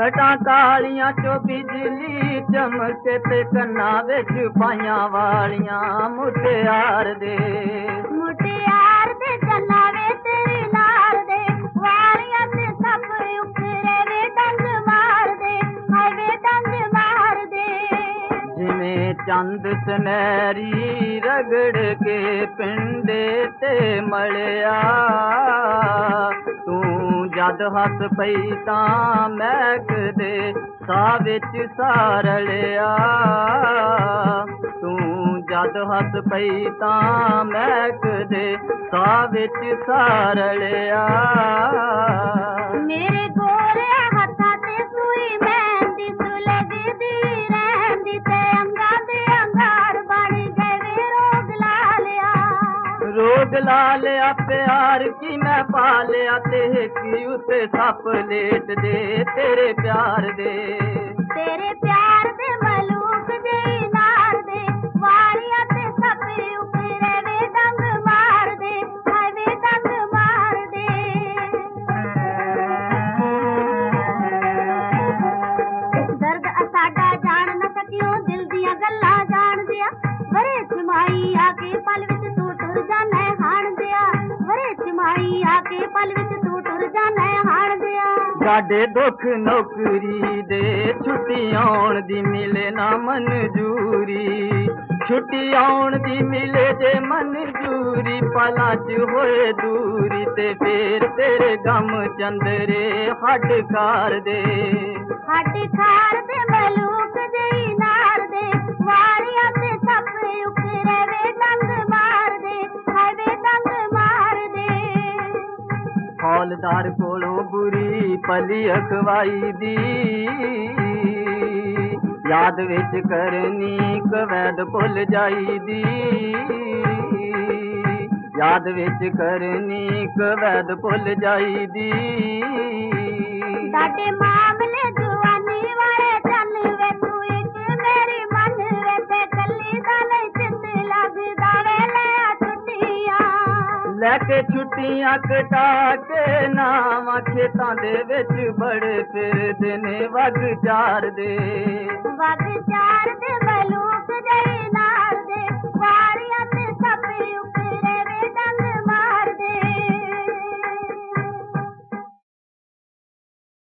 घटा कालियां चो बिजली चमके ते कन्ना विच पाइयां वालियां मुटियार दे चन्ना वे तेरी लाल दे वालियां ते सब उखरे वे डंग मार दे हाय वे डंग मार दे जिवें चंद सनैरी रगड़ के पिंडे ते मलिया तू जद हस पई तां महकदे साह विच सारलिया तू जद हस पई तां महकदे साह विच सारलिया मेरे गोरे हत्थां ते सूई मेहंदी सुलगदी रहंदी ते अंगां दे अंगार बन गए वे रोग ला लिया प्यार की मैं पा लिया ते की उते सप लेट दे तेरे प्यार दे मलूक दे नार दे वालियां ते सब उखरे वे डंग मार दे हाय वे डंग मार दे दर्द साडा जान न सकियो दिल दियां गल्लां जान दिया वरे छमाई आके पल विच तू टुर जाना हाण दिया वरे छमाई आके पल विच तू टुर जाना हाण दिया साडे दुख नौकरी दे छुट्टी आउण दी मिले ना मंजूरी छुट्टी आउण दी मिले जे मंजूरी पलां च होए दूरी ते फेर तेरे गम चंदरे हड खार दे मलूक दे नार दे वालियां ते सब उखरे वे डंग मार दे हाय वे डंग मार दे हौलदार कोलों बुरी पली अखवाई दी याद विच करनी कवैद भुल जाई दी याद विच करनी कवैद भुल जाई दी साडे मामले जुआनी वाले चन वे तू इक मेरी मन वे ते कल्ली दा नहीं चित लगदा वे ले छुट्टियां लैके छुट्टियां कटा के नाम खेतां दे विच बड़े फिरदे ने वग चार दे मलूक दे